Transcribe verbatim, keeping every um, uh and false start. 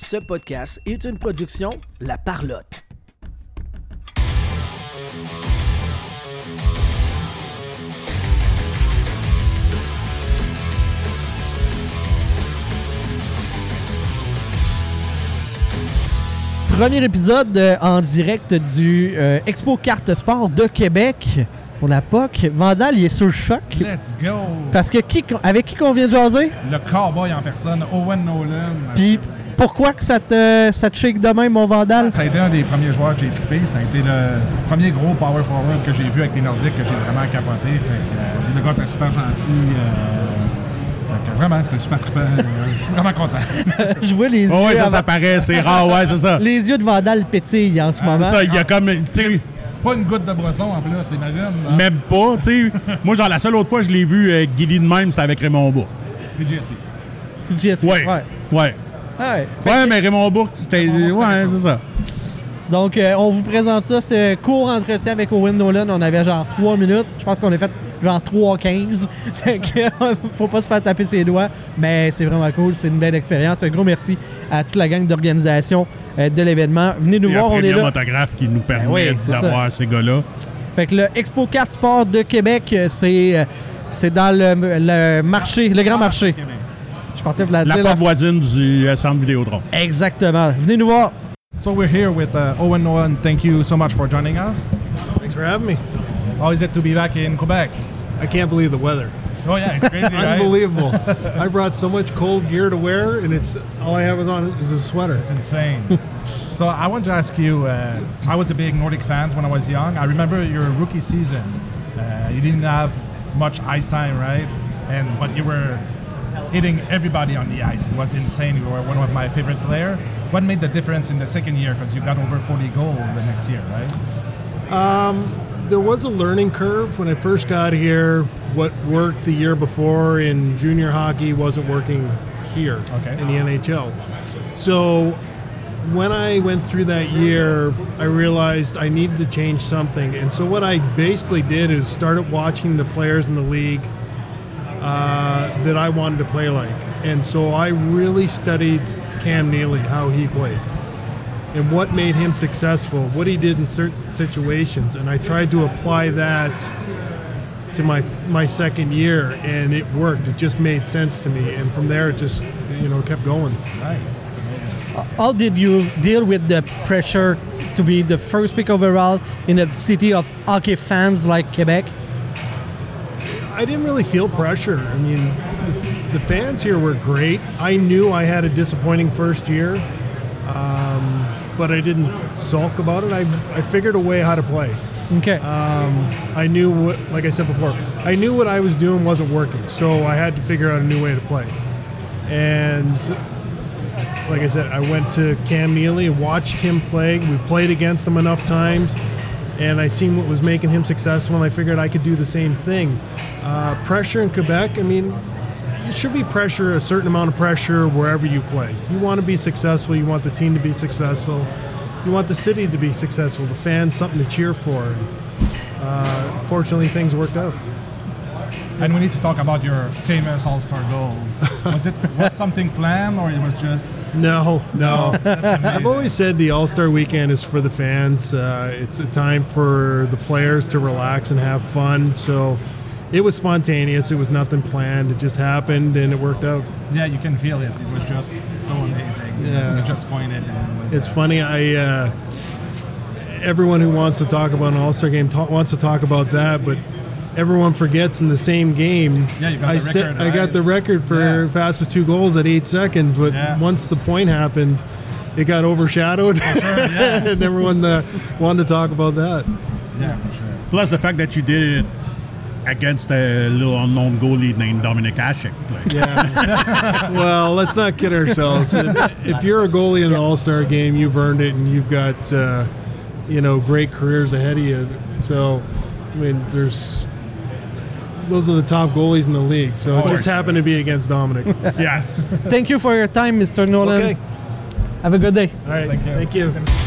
Ce podcast est une production La Parlotte. Premier épisode euh, en direct du euh, Expo Carte Sport de Québec pour la P O C. Vandal, il est sur le choc. Let's go! Parce que qui, avec qui qu'on vient de jaser? Le cowboy en personne, Owen Nolan. Puis pourquoi que ça te, ça te shake de même, mon Vandal? Ça a été un des premiers joueurs que j'ai trippé. Ça a été le premier gros power forward que j'ai vu avec les Nordiques que j'ai vraiment capoté. Fait que, euh, le gars était super gentil. Euh, fait que, vraiment, c'était super trippant. Euh, je suis vraiment content. Je vois les yeux. Oh, ouais, ça, avant... ça paraît, c'est rare, ouais, c'est ça. Les yeux de Vandal pétillent en ce Ah, moment. Ça, il y a comme, tu sais, Pas une goutte de brosson en plus, imagine. Hein? même pas, tu sais. Moi, genre, la seule autre fois que je l'ai vu euh, guider de même, c'était avec Raymond Bourque. P G S P. P G S P, Ouais. ouais. Ouais. Ouais. Ouais, mais Raymond Bourque, c'était. Raymond Bourque, Ouais, c'était c'est ça. Donc, euh, on vous présente ça, ce court entretien avec Owen Nolan. On avait genre trois minutes. Je pense qu'on a fait genre trois quinze. Faut pas se faire taper ses doigts. Mais c'est vraiment cool. C'est une belle expérience. Un gros merci à toute la gang d'organisation euh, de l'événement. Venez nous Il y a voir, un on est premium là. autographe qui nous permet Ben oui, c'est d'avoir ces gars-là. Fait que le Expo Carte Sport de Québec, c'est, euh, c'est dans le, le marché, le grand marché. Québec. Je partais pour la La dire. porte voisine du euh, centre Vidéotron. Exactement. Venez nous voir. So we're here with uh, Owen Nolan. Thank you so much for joining us. Thanks for having me. How is it to be back in Quebec? I can't believe the weather. Oh yeah, it's crazy, right? Unbelievable. I brought so much cold gear to wear, and it's all I have is on is a sweater. It's insane. So I want to ask you, uh, I was a big Nordic fan when I was young. I remember your rookie season. Uh, you didn't have much ice time, right? And but you were hitting everybody on the ice. It was insane. You were one of my favorite players. What made the difference in the second year? Because you got over forty goals the next year, right? Um, there was a learning curve when I first got here. What worked the year before in junior hockey wasn't working here Okay. in the N H L. So when I went through that year, I realized I needed to change something. And so what I basically did is started watching the players in the league uh, that I wanted to play like. And so I really studied Cam Neely, how he played, and what made him successful, what he did in certain situations. And I tried to apply that to my my second year, and it worked. It just made sense to me. And from there, it just, you know, kept going. Nice. How did you deal with the pressure to be the first pick overall in a city of hockey fans like Quebec? I didn't really feel pressure. I mean, the, the fans here were great. I knew I had a disappointing first year, um, but I didn't sulk about it. I, I figured a way how to play. Okay. Um, I knew what, like I said before, I knew what I was doing wasn't working, so I had to figure out a new way to play. And like I said, I went to Cam Neely and watched him play. We played against him enough times, and I seen what was making him successful, and I figured I could do the same thing. Uh, pressure in Quebec, I mean, it should be pressure, a certain amount of pressure wherever you play. You want to be successful, you want the team to be successful, you want the city to be successful, the fans something to cheer for. Uh, fortunately, things worked out. And we need to talk about your famous All-Star goal. Was it was something planned, or it was just? No, no. That's amazing. I've always said the All-Star Weekend is for the fans. Uh, it's a time for the players to relax and have fun. So it was spontaneous. It was nothing planned. It just happened, and it worked out. Yeah, you can feel it. It was just so amazing. Yeah. You just pointed, and it was. It's uh, funny. I uh, everyone who wants to talk about an All-Star game ta- wants to talk about that, but everyone forgets in the same game. Yeah, you got I the set- record, I got right? the record for Yeah. fastest two goals at eight seconds, but Yeah. once the point happened, it got overshadowed, yeah. and everyone uh, wanted to talk about that. Yeah, for sure. Plus the fact that you did it against a little unknown goalie named Dominic Hasek. Like, Yeah. Well, let's not kid ourselves. If, if you're a goalie in an All-Star game, you've earned it, and you've got uh, you know great careers ahead of you. So, I mean, there's those are the top goalies in the league. So it course. just happened to be against Dominic. yeah. Thank you for your time, Mister Nolan. Okay. Have a good day. All right. Thank you. Thank you.